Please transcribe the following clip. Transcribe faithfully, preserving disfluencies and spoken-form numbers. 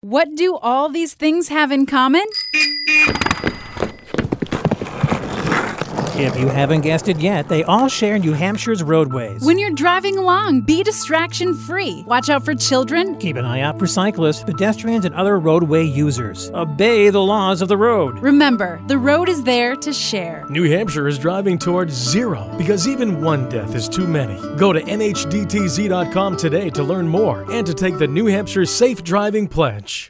What do all these things have in common? If you haven't guessed it yet, they all share New Hampshire's roadways. When you're driving along, be distraction-free. Watch out for children. Keep an eye out for cyclists, pedestrians, and other roadway users. Obey the laws of the road. Remember, the road is there to share. New Hampshire is driving towards zero because even one death is too many. Go to N H D T Z dot com today to learn more and to take the New Hampshire Safe Driving Pledge.